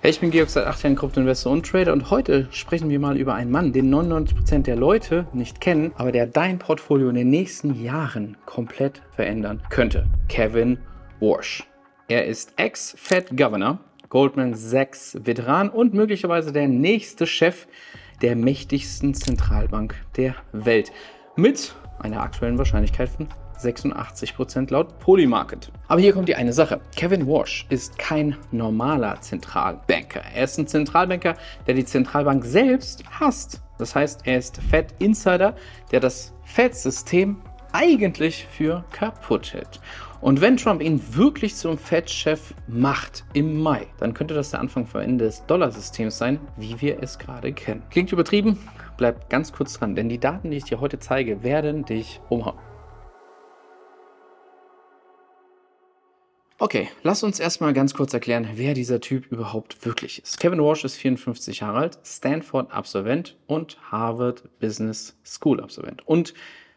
Hey, ich bin Georg, seit 8 Jahren Kryptoinvestor und Trader und heute sprechen wir mal über einen Mann, den 99% der Leute nicht kennen, aber der dein Portfolio in den nächsten Jahren komplett verändern könnte. Kevin Warsh. Er ist Ex-Fed Governor, Goldman Sachs Veteran und möglicherweise der nächste Chef der mächtigsten Zentralbank der Welt. Mit einer aktuellen Wahrscheinlichkeit von 86% laut Polymarket. Aber hier kommt die eine Sache. Kevin Warsh ist kein normaler Zentralbanker. Er ist ein Zentralbanker, der die Zentralbank selbst hasst. Das heißt, er ist Fed Insider, der das Fed-System eigentlich für kaputt hält. Und wenn Trump ihn wirklich zum Fed-Chef macht im Mai, dann könnte das der Anfang vom Ende des Dollarsystems sein, wie wir es gerade kennen. Klingt übertrieben? Bleib ganz kurz dran, denn die Daten, die ich dir heute zeige, werden dich umhauen. Okay, lass uns erstmal ganz kurz erklären, wer dieser Typ überhaupt wirklich ist. Kevin Warsh ist 54 Jahre alt, Stanford-Absolvent und Harvard Business School-Absolvent und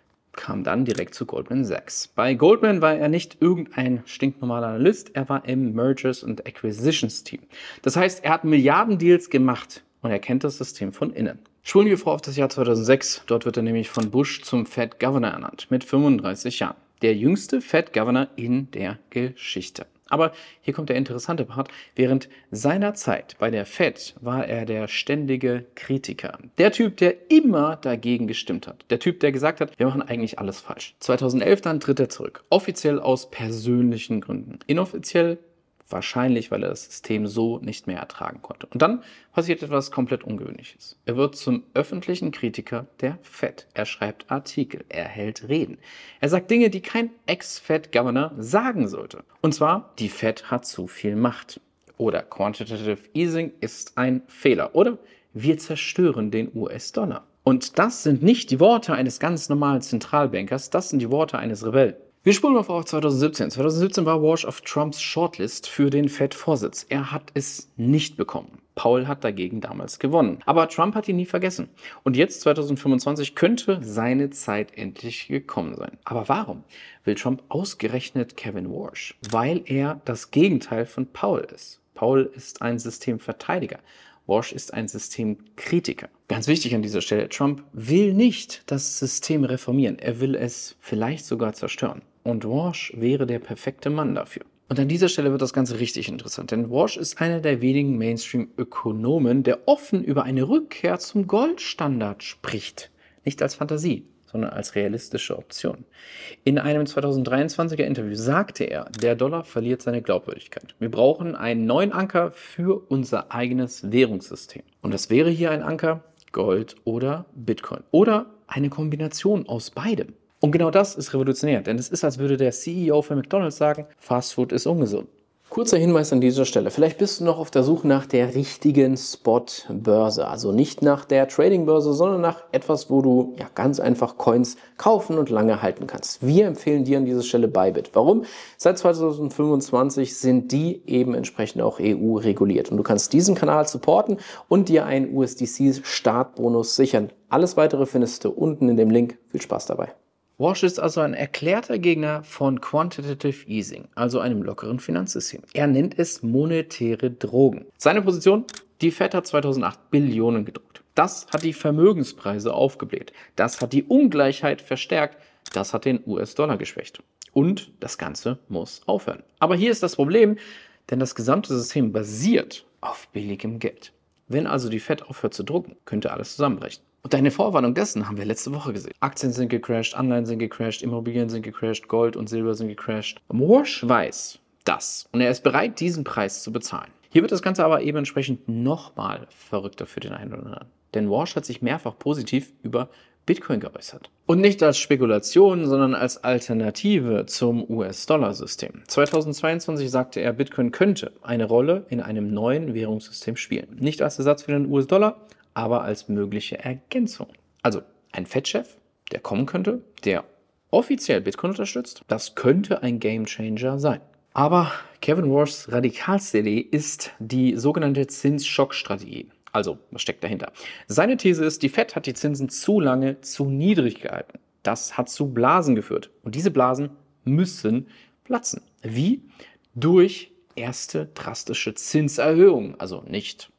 kam dann direkt zu Goldman Sachs. Bei Goldman war er nicht irgendein stinknormaler Analyst, er war im Mergers and Acquisitions Team. Das heißt, er hat Milliardendeals gemacht und er kennt das System von innen. Spulen wir vor auf das Jahr 2006, dort wird er nämlich von Bush zum Fed Governor ernannt, mit 35 Jahren. Der jüngste Fed Governor in der Geschichte. Aber hier kommt der interessante Part. Während seiner Zeit bei der Fed war er der ständige Kritiker. Der Typ, der immer dagegen gestimmt hat. Der Typ, der gesagt hat, wir machen eigentlich alles falsch. 2011 dann tritt er zurück. Offiziell aus persönlichen Gründen. Inoffiziell wahrscheinlich, weil er das System so nicht mehr ertragen konnte. Und dann passiert etwas komplett Ungewöhnliches. Er wird zum öffentlichen Kritiker der Fed. Er schreibt Artikel, er hält Reden. Er sagt Dinge, die kein Ex-Fed-Governor sagen sollte. Und zwar, die Fed hat zu viel Macht. Oder Quantitative Easing ist ein Fehler. Oder wir zerstören den US-Dollar. Und das sind nicht die Worte eines ganz normalen Zentralbankers, das sind die Worte eines Rebellen. Wir spulen mal vor auf 2017. 2017 war Warsh auf Trumps Shortlist für den Fed-Vorsitz. Er hat es nicht bekommen. Paul hat dagegen damals gewonnen. Aber Trump hat ihn nie vergessen. Und jetzt, 2025, könnte seine Zeit endlich gekommen sein. Aber warum will Trump ausgerechnet Kevin Warsh? Weil er das Gegenteil von Paul ist. Paul ist ein Systemverteidiger. Warsh ist ein Systemkritiker. Ganz wichtig an dieser Stelle, Trump will nicht das System reformieren. Er will es vielleicht sogar zerstören. Und Warsh wäre der perfekte Mann dafür. Und an dieser Stelle wird das Ganze richtig interessant, denn Warsh ist einer der wenigen Mainstream-Ökonomen, der offen über eine Rückkehr zum Goldstandard spricht. Nicht als Fantasie, sondern als realistische Option. In einem 2023er Interview sagte er, der Dollar verliert seine Glaubwürdigkeit. Wir brauchen einen neuen Anker für unser eigenes Währungssystem. Und das wäre hier ein Anker, Gold oder Bitcoin. Oder eine Kombination aus beidem. Und genau das ist revolutionär, denn es ist, als würde der CEO von McDonald's sagen, Fast Food ist ungesund. Kurzer Hinweis an dieser Stelle. Vielleicht bist du noch auf der Suche nach der richtigen Spot-Börse. Also nicht nach der Trading-Börse, sondern nach etwas, wo du ganz einfach Coins kaufen und lange halten kannst. Wir empfehlen dir an dieser Stelle Bybit. Warum? Seit 2025 sind die eben entsprechend auch EU-reguliert. Und du kannst diesen Kanal supporten und dir einen USDC-Startbonus sichern. Alles Weitere findest du unten in dem Link. Viel Spaß dabei. Warsh ist also ein erklärter Gegner von Quantitative Easing, also einem lockeren Finanzsystem. Er nennt es monetäre Drogen. Seine Position? Die Fed hat 2008 Billionen gedruckt. Das hat die Vermögenspreise aufgebläht. Das hat die Ungleichheit verstärkt. Das hat den US-Dollar geschwächt. Und das Ganze muss aufhören. Aber hier ist das Problem, denn das gesamte System basiert auf billigem Geld. Wenn also die Fed aufhört zu drucken, könnte alles zusammenbrechen. Und eine Vorwarnung dessen haben wir letzte Woche gesehen. Aktien sind gecrashed, Anleihen sind gecrashed, Immobilien sind gecrashed, Gold und Silber sind gecrashed. Warsh weiß das und er ist bereit, diesen Preis zu bezahlen. Hier wird das Ganze aber eben entsprechend nochmal verrückter für den einen oder anderen. Denn Warsh hat sich mehrfach positiv über Bitcoin geäußert. Und nicht als Spekulation, sondern als Alternative zum US-Dollar-System. 2022 sagte er, Bitcoin könnte eine Rolle in einem neuen Währungssystem spielen. Nicht als Ersatz für den US-Dollar, aber als mögliche Ergänzung. Also ein Fed-Chef, der kommen könnte, der offiziell Bitcoin unterstützt, das könnte ein Gamechanger sein. Aber Kevin Warshs radikalste Idee ist die sogenannte Zinsschockstrategie. Also, was steckt dahinter? Seine These ist, die Fed hat die Zinsen zu lange zu niedrig gehalten. Das hat zu Blasen geführt. Und diese Blasen müssen platzen. Wie? Durch erste drastische Zinserhöhung. Also nicht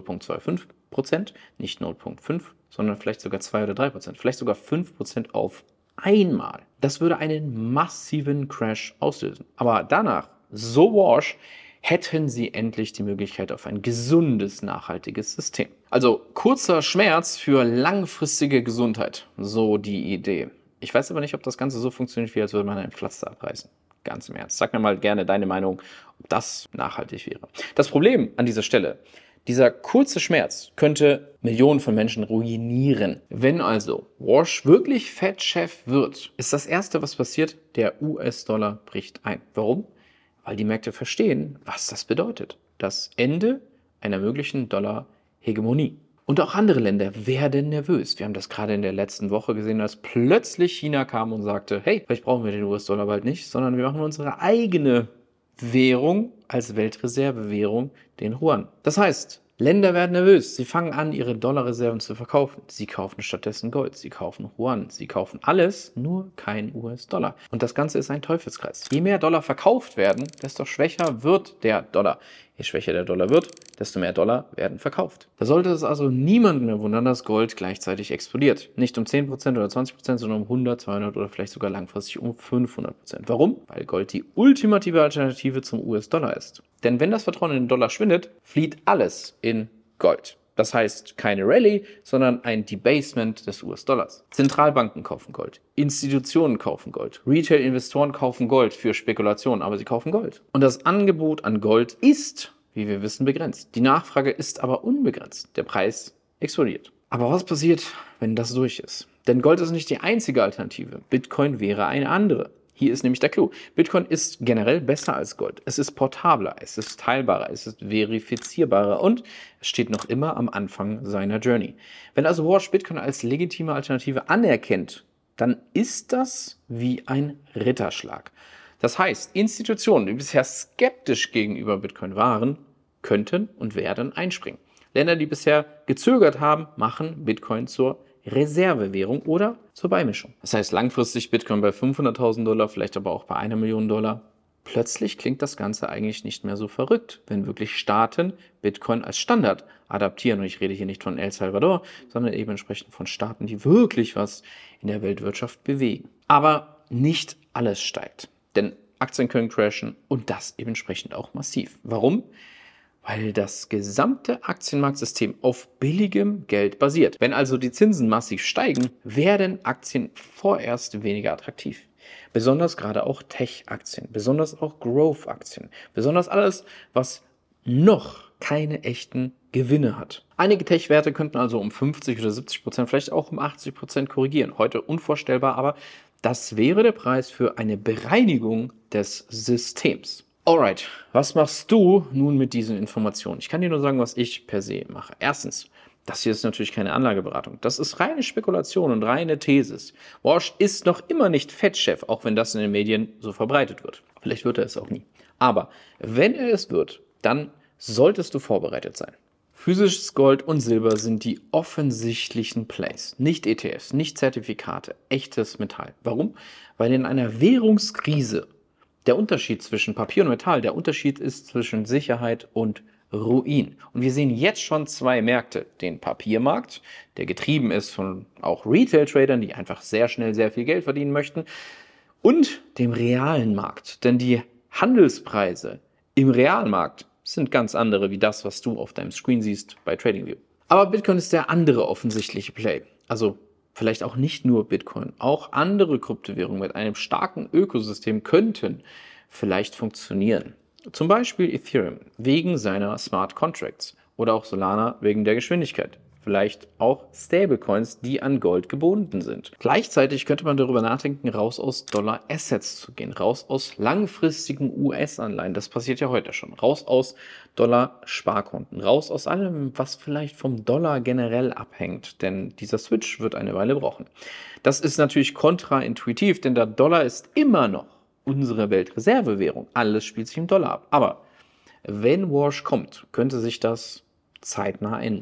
0,25%, nicht 0,5%, sondern vielleicht sogar 2 oder 3%, vielleicht sogar 5% auf einmal. Das würde einen massiven Crash auslösen. Aber danach, so wash, hätten sie endlich die Möglichkeit auf ein gesundes, nachhaltiges System. Also kurzer Schmerz für langfristige Gesundheit, so die Idee. Ich weiß aber nicht, ob das Ganze so funktioniert, wie als würde man ein Pflaster abreißen. Ganz im Ernst. Sag mir mal gerne deine Meinung, ob das nachhaltig wäre. Das Problem an dieser Stelle: dieser kurze Schmerz könnte Millionen von Menschen ruinieren. Wenn also Wash wirklich Fed-Chef wird, ist das Erste, was passiert, der US-Dollar bricht ein. Warum? Weil die Märkte verstehen, was das bedeutet. Das Ende einer möglichen Dollar-Hegemonie. Und auch andere Länder werden nervös. Wir haben das gerade in der letzten Woche gesehen, als plötzlich China kam und sagte, hey, vielleicht brauchen wir den US-Dollar bald nicht, sondern wir machen unsere eigene Währung als Weltreservewährung, den Yuan. Das heißt, Länder werden nervös. Sie fangen an, ihre Dollarreserven zu verkaufen. Sie kaufen stattdessen Gold. Sie kaufen Yuan. Sie kaufen alles, nur kein US-Dollar. Und das Ganze ist ein Teufelskreis. Je mehr Dollar verkauft werden, desto schwächer wird der Dollar. Je schwächer der Dollar wird, desto mehr Dollar werden verkauft. Da sollte es also niemanden mehr wundern, dass Gold gleichzeitig explodiert. Nicht um 10% oder 20%, sondern um 100, 200 oder vielleicht sogar langfristig um 500%. Warum? Weil Gold die ultimative Alternative zum US-Dollar ist. Denn wenn das Vertrauen in den Dollar schwindet, flieht alles in Gold. Das heißt, keine Rallye, sondern ein Debasement des US-Dollars. Zentralbanken kaufen Gold, Institutionen kaufen Gold, Retail-Investoren kaufen Gold für Spekulation, aber sie kaufen Gold. Und das Angebot an Gold ist, wie wir wissen, begrenzt. Die Nachfrage ist aber unbegrenzt. Der Preis explodiert. Aber was passiert, wenn das durch ist? Denn Gold ist nicht die einzige Alternative. Bitcoin wäre eine andere. Hier ist nämlich der Clou. Bitcoin ist generell besser als Gold. Es ist portabler, es ist teilbarer, es ist verifizierbarer und es steht noch immer am Anfang seiner Journey. Wenn also Wash Bitcoin als legitime Alternative anerkennt, dann ist das wie ein Ritterschlag. Das heißt, Institutionen, die bisher skeptisch gegenüber Bitcoin waren, könnten und werden einspringen. Länder, die bisher gezögert haben, machen Bitcoin zur Reservewährung oder zur Beimischung. Das heißt, langfristig Bitcoin bei $500.000, vielleicht aber auch bei $1 Million. Plötzlich klingt das Ganze eigentlich nicht mehr so verrückt, wenn wirklich Staaten Bitcoin als Standard adaptieren. Und ich rede hier nicht von El Salvador, sondern eben entsprechend von Staaten, die wirklich was in der Weltwirtschaft bewegen. Aber nicht alles steigt, denn Aktien können crashen und das eben entsprechend auch massiv. Warum? Weil das gesamte Aktienmarktsystem auf billigem Geld basiert. Wenn also die Zinsen massiv steigen, werden Aktien vorerst weniger attraktiv. Besonders gerade auch Tech-Aktien, besonders auch Growth-Aktien, besonders alles, was noch keine echten Gewinne hat. Einige Tech-Werte könnten also um 50 oder 70%, vielleicht auch um 80% korrigieren. Heute unvorstellbar, aber das wäre der Preis für eine Bereinigung des Systems. Alright, was machst du nun mit diesen Informationen? Ich kann dir nur sagen, was ich per se mache. Erstens, das hier ist natürlich keine Anlageberatung. Das ist reine Spekulation und reine Thesis. Wash ist noch immer nicht Fed-Chef, auch wenn das in den Medien so verbreitet wird. Vielleicht wird er es auch nie. Aber wenn er es wird, dann solltest du vorbereitet sein. Physisches Gold und Silber sind die offensichtlichen Plays. Nicht ETFs, nicht Zertifikate, echtes Metall. Warum? Weil in einer Währungskrise der Unterschied zwischen Papier und Metall, der Unterschied ist zwischen Sicherheit und Ruin. Und wir sehen jetzt schon zwei Märkte. Den Papiermarkt, der getrieben ist von auch Retail-Tradern, die einfach sehr schnell sehr viel Geld verdienen möchten, und dem realen Markt. Denn die Handelspreise im Realmarkt sind ganz andere wie das, was du auf deinem Screen siehst bei TradingView. Aber Bitcoin ist der andere offensichtliche Play. Also vielleicht auch nicht nur Bitcoin, auch andere Kryptowährungen mit einem starken Ökosystem könnten vielleicht funktionieren. Zum Beispiel Ethereum wegen seiner Smart Contracts oder auch Solana wegen der Geschwindigkeit. Vielleicht auch Stablecoins, die an Gold gebunden sind. Gleichzeitig könnte man darüber nachdenken, raus aus Dollar-Assets zu gehen, raus aus langfristigen US-Anleihen. Das passiert ja heute schon. Raus aus Dollar-Sparkonten, raus aus allem, was vielleicht vom Dollar generell abhängt. Denn dieser Switch wird eine Weile brauchen. Das ist natürlich kontraintuitiv, denn der Dollar ist immer noch unsere Weltreservewährung. Alles spielt sich im Dollar ab. Aber wenn Wash kommt, könnte sich das zeitnah ändern.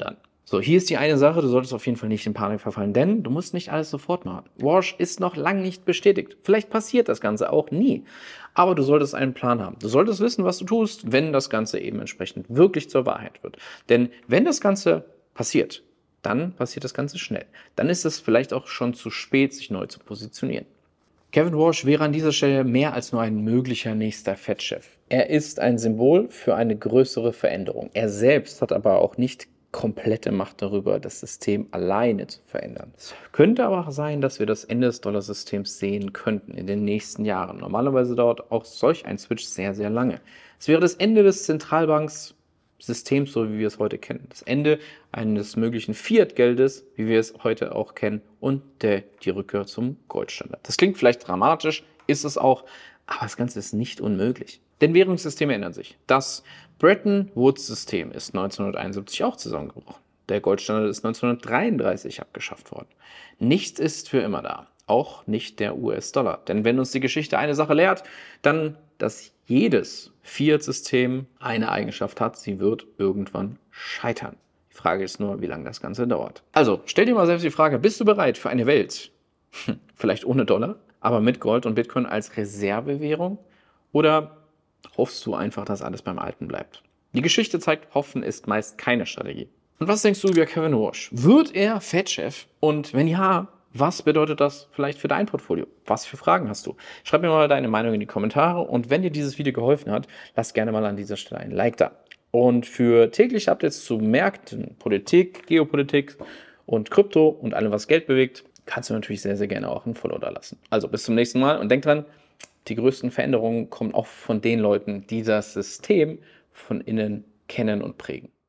So, hier ist die eine Sache, du solltest auf jeden Fall nicht in Panik verfallen, denn du musst nicht alles sofort machen. Wash ist noch lange nicht bestätigt. Vielleicht passiert das Ganze auch nie. Aber du solltest einen Plan haben. Du solltest wissen, was du tust, wenn das Ganze eben entsprechend wirklich zur Wahrheit wird. Denn wenn das Ganze passiert, dann passiert das Ganze schnell. Dann ist es vielleicht auch schon zu spät, sich neu zu positionieren. Kevin Warsh wäre an dieser Stelle mehr als nur ein möglicher nächster Fed-Chef. Er ist ein Symbol für eine größere Veränderung. Er selbst hat aber auch nicht komplette Macht darüber, das System alleine zu verändern. Es könnte aber auch sein, dass wir das Ende des Dollarsystems sehen könnten in den nächsten Jahren. Normalerweise dauert auch solch ein Switch sehr, sehr lange. Es wäre das Ende des Zentralbankssystems, so wie wir es heute kennen. Das Ende eines möglichen Fiat-Geldes, wie wir es heute auch kennen, und die Rückkehr zum Goldstandard. Das klingt vielleicht dramatisch, ist es auch, aber das Ganze ist nicht unmöglich. Denn Währungssysteme ändern sich. Das Bretton-Woods-System ist 1971 auch zusammengebrochen. Der Goldstandard ist 1933 abgeschafft worden. Nichts ist für immer da, auch nicht der US-Dollar. Denn wenn uns die Geschichte eine Sache lehrt, dann, dass jedes Fiat-System eine Eigenschaft hat, sie wird irgendwann scheitern. Die Frage ist nur, wie lange das Ganze dauert. Also, stell dir mal selbst die Frage, bist du bereit für eine Welt, vielleicht ohne Dollar, aber mit Gold und Bitcoin als Reservewährung? Oder hoffst du einfach, dass alles beim Alten bleibt? Die Geschichte zeigt, Hoffen ist meist keine Strategie. Und was denkst du über Kevin Warsh? Wird er Fed-Chef? Und wenn ja, was bedeutet das vielleicht für dein Portfolio? Was für Fragen hast du? Schreib mir mal deine Meinung in die Kommentare und wenn dir dieses Video geholfen hat, lass gerne mal an dieser Stelle ein Like da. Und für tägliche Updates zu Märkten, Politik, Geopolitik und Krypto und allem, was Geld bewegt, kannst du natürlich sehr, sehr gerne auch ein Follow da lassen. Also bis zum nächsten Mal und denk dran, die größten Veränderungen kommen auch von den Leuten, die das System von innen kennen und prägen.